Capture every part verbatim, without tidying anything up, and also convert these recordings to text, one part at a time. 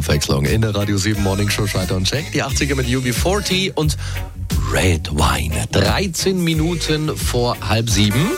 Abwechslung in der Radio sieben Morning Show Schalter und Check. Die achtziger mit U B vierzig und Red Wine. dreizehn Minuten vor halb sieben.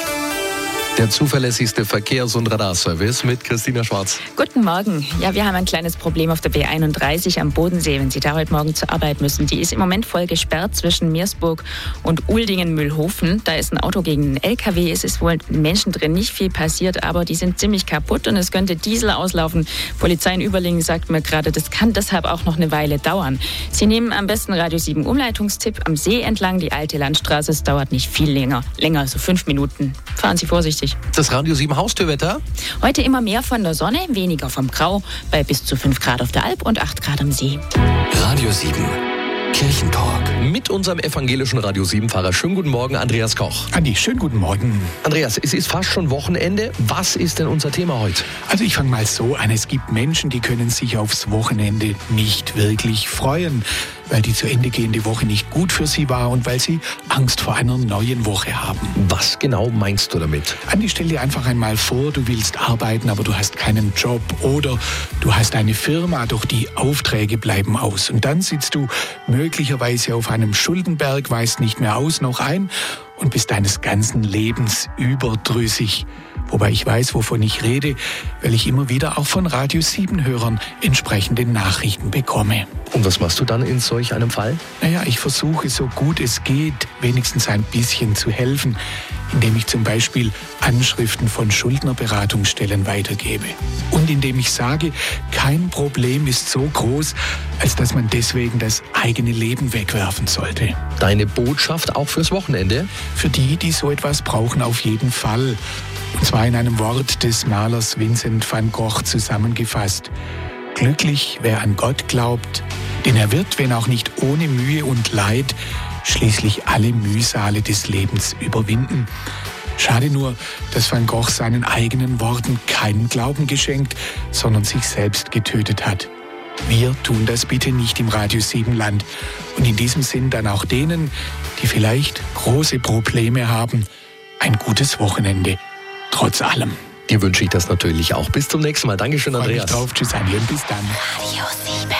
Der zuverlässigste Verkehrs- und Radarservice mit Christina Schwarz. Guten Morgen. Ja, wir haben ein kleines Problem auf der B einunddreißig am Bodensee, wenn Sie da heute Morgen zur Arbeit müssen. Die ist im Moment voll gesperrt zwischen Meersburg und Uldingen-Mühlhofen. Da ist ein Auto gegen einen L K W. Es ist wohl Menschen drin, nicht viel passiert, aber die sind ziemlich kaputt und es könnte Diesel auslaufen. Polizei in Überlingen sagt mir gerade, das kann deshalb auch noch eine Weile dauern. Sie nehmen am besten Radio sieben Umleitungstipp am See entlang, die alte Landstraße. Es dauert nicht viel länger, länger, so fünf Minuten. Fahren Sie vorsichtig. Das Radio sieben Haustürwetter? Heute immer mehr von der Sonne, weniger vom Grau, bei bis zu fünf Grad auf der Alp und acht Grad am See. Radio sieben, Kirchentalk. Mit unserem evangelischen Radio sieben-Fahrer. Schönen guten Morgen, Andreas Koch. Andi, schönen guten Morgen. Andreas, es ist fast schon Wochenende. Was ist denn unser Thema heute? Also ich fange mal so an. Es gibt Menschen, die können sich aufs Wochenende nicht wirklich freuen, weil die zu Ende gehende Woche nicht gut für sie war und weil sie Angst vor einer neuen Woche haben. Was genau meinst du damit? Andi, stell dir einfach einmal vor, du willst arbeiten, aber du hast keinen Job. Oder du hast eine Firma, doch die Aufträge bleiben aus. Und dann sitzt du möglicherweise auf einem Schuldenberg, weißt nicht mehr aus noch ein und bist deines ganzen Lebens überdrüssig. Wobei ich weiß, wovon ich rede, weil ich immer wieder auch von Radio sieben-Hörern entsprechende Nachrichten bekomme. Und was machst du dann in solch einem Fall? Naja, ich versuche so gut es geht, wenigstens ein bisschen zu helfen, indem ich zum Beispiel Anschriften von Schuldnerberatungsstellen weitergebe. Und indem ich sage, kein Problem ist so groß, als dass man deswegen das eigene Leben wegwerfen sollte. Deine Botschaft auch fürs Wochenende? Für die, die so etwas brauchen, auf jeden Fall. Und zwar in einem Wort des Malers Vincent van Gogh zusammengefasst. Glücklich, wer an Gott glaubt, denn er wird, wenn auch nicht ohne Mühe und Leid, schließlich alle Mühsale des Lebens überwinden. Schade nur, dass Van Gogh seinen eigenen Worten keinen Glauben geschenkt, sondern sich selbst getötet hat. Wir tun das bitte nicht im Radio sieben Land. Und in diesem Sinn dann auch denen, die vielleicht große Probleme haben, ein gutes Wochenende. Trotz allem. Dir wünsche ich das natürlich auch. Bis zum nächsten Mal. Dankeschön, Andreas. Freu mich drauf. Tschüss, Andi, und bis dann. Radio sieben.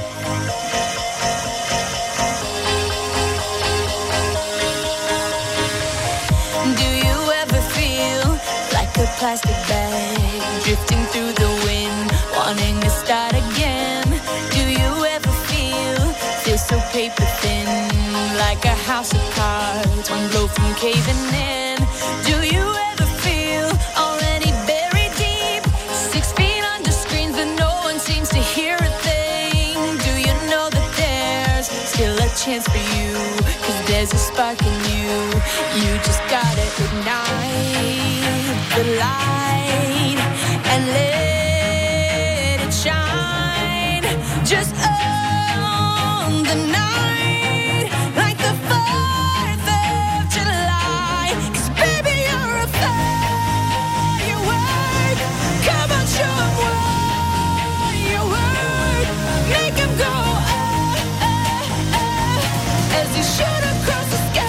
Plastic bag drifting through the wind, wanting to start again. Do you ever feel feel so paper thin, like a house of cards, one blow from caving in? Do you ever feel already buried deep, six feet under screens but no one seems to hear a thing? Do you know that there's still a chance for you, 'cause there's a spark in you, you just gotta ignite the light and let it shine. Just own the night like the fourth of July. 'Cause baby, you're a firework. Come on, show 'em what you work. Make 'em go oh, oh, oh, as you shoot across the sky.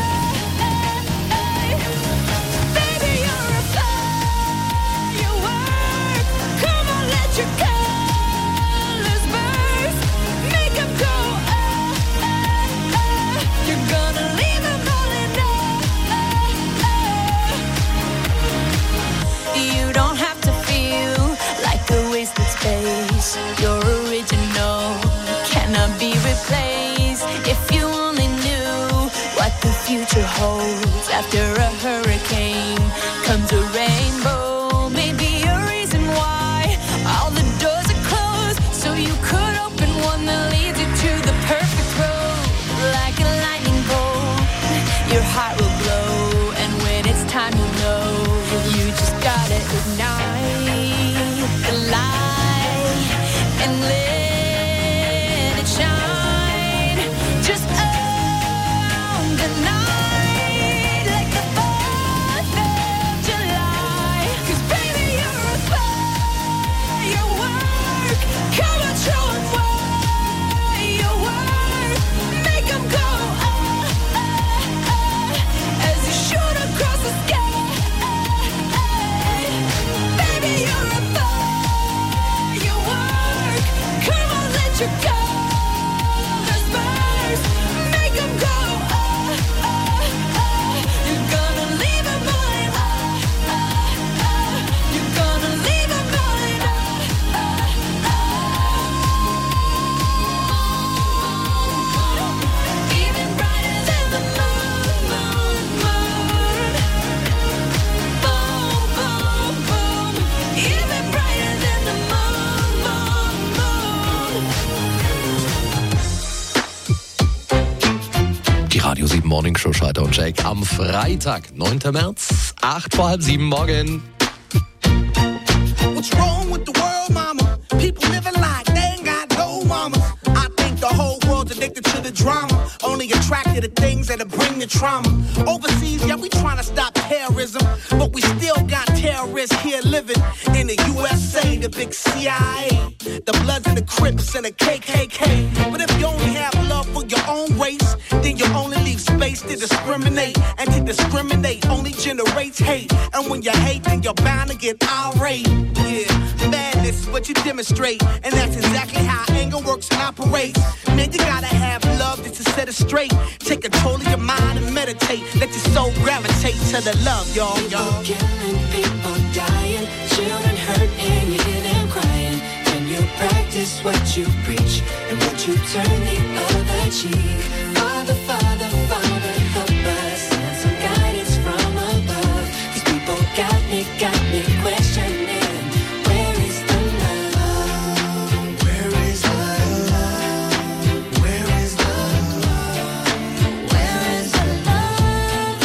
Your colors burst, make 'em go oh, oh, oh. You're gonna leave 'em all in oh, oh. You don't have to feel like a wasted space. You're original, cannot be replaced. If you only knew what the future holds. After a hurricane comes a rainbow. Maybe a reason why all the doors are closed, so you could open one that leads you to the perfect road. Like a lightning bolt, your heart will glow, and when it's time to know, you just gotta ignite the light and let it shine. Just own the night like the fourth of July. sieben Morning Show Schalter und Jack am Freitag, neunten März, acht vor halb sieben morgen. What's wrong with the world, mama? People living like they ain't got no mama. I think the whole world's addicted to the drama, only attracted to things that'll bring the trauma. Overseas, yeah, we trying to stop terrorism, but we still got terrorists here living in the U S A, the big C I A, the Bloods and the Crips and the K K K. But if you only have love for your own race, then you only leave space to discriminate, and to discriminate only generates hate. And when you hate, then you're bound to get irate. Yeah, madness is what you demonstrate, and that's exactly how anger works and operates. Man, you gotta have love just to set it straight. Take control of your mind and meditate. Let your soul gravitate to the love, y'all, y'all. People killing, people dying, children hurt and you hear them crying. When you practice what you preach, and what you turn the other cheek. Father, Father, Father, help us, send some guidance from above. These people got me, got me questioning. Where is the love? Where is the love? Where is the love? Where is the love?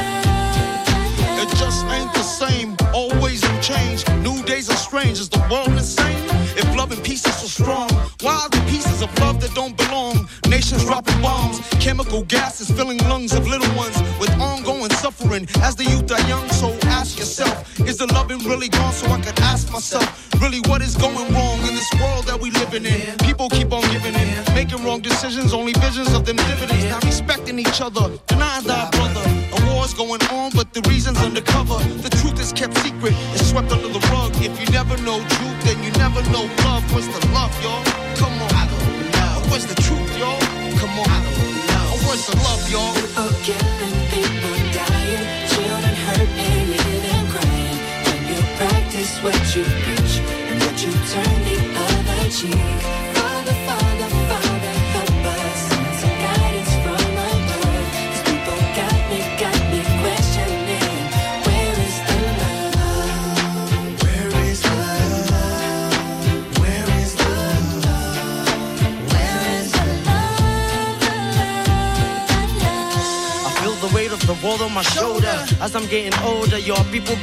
The love? It just ain't the same. Always in change. New days are strange. Is the world insane? If love and peace is so strong, why are the pieces of love that don't belong? Nations dropping bombs, chemical gases filling lungs of little ones with ongoing suffering. As the youth are young, so ask yourself, is the loving really gone? So I could ask myself, really what is going wrong in this world that we living in? People keep on giving in, making wrong decisions, only visions of them dividends. Not respecting each other, denying thy brother. A war's going on, but the reason's undercover. The truth is kept secret, it's swept under the rug. If you never know truth, then you never know love. Where's the love, y'all? Come on. I don't know. Where's the truth, y'all? Come on. I don't know. Where's the love, y'all? People killing, people dying, children hurt and you hear them crying. When you practice what you preach, and what you turn the other cheek. Father, Father, Father, help us, send some guidance from above. These people got me, got me questioning. Where is the love? Where is the love? Where is the love? Where is the love? The love, the love. I feel the weight of the world on my shoulder as I'm getting older. Y'all people